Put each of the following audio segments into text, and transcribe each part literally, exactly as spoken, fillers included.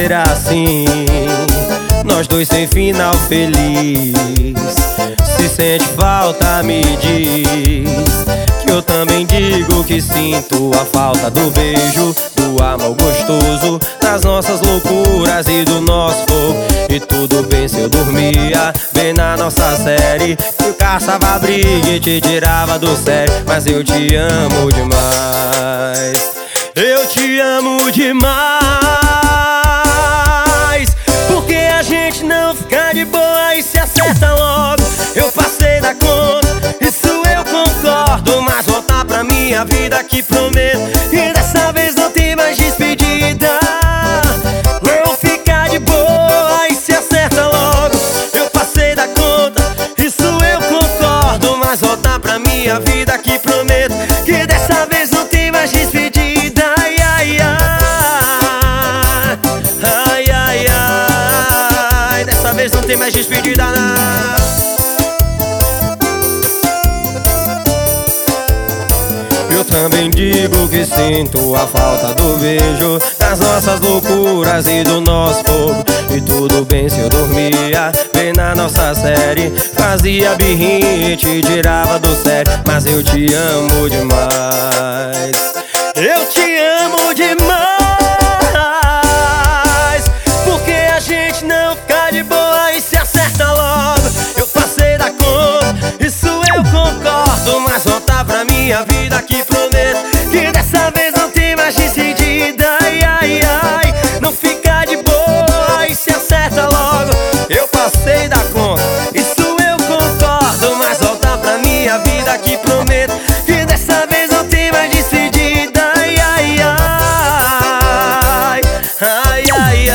ser assim, nós dois sem final feliz. Se sente falta, me diz, que eu também digo que sinto a falta do beijo, do amor gostoso, das nossas loucuras e do nosso fogo. E tudo bem se eu dormia bem na nossa série, que eu caçava briga e te tirava do sério. Mas eu te amo demais, eu te amo demais, porque a gente não fica de boa e se acerta logo. Eu passei da conta, isso eu concordo, mas voltar pra minha vida que prometo, e dessa vez não tem mais despedida. Não fica de boa e se acerta logo. Eu passei da conta, isso eu concordo, mas voltar pra minha vida que prometo, que dessa vez não tem mais despedida. Ai, ai, ai, ai, ai, ai, dessa vez não tem mais despedida, não. Eu também digo que sinto a falta do beijo, das nossas loucuras e do nosso fogo. E tudo bem se eu dormia bem na nossa série, fazia birrinha e te tirava do sério. Mas eu te amo demais, eu te amo demais, porque a gente não fica de boa e se acerta logo. Eu passei da conta, isso eu concordo, mas voltar pra minha vida que prometo, que dessa vez não tem mais despedida. Ai, ai, ai, não fica de boa e se acerta logo. Eu passei da conta, isso eu concordo, mas voltar pra minha vida que prometo, que dessa vez não tem mais despedida. Ai, ai, ai, ai, ai,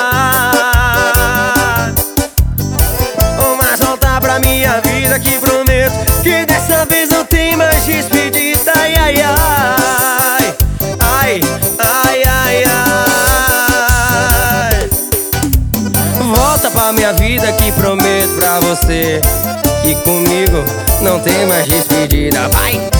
ai, oh, mas voltar pra minha vida que prometo, que dessa vez não tem mais despedida. Ai, ai, ai, ai, ai, ai, ai. Volta pra minha vida que prometo pra você, que comigo não tem mais despedida. Vai!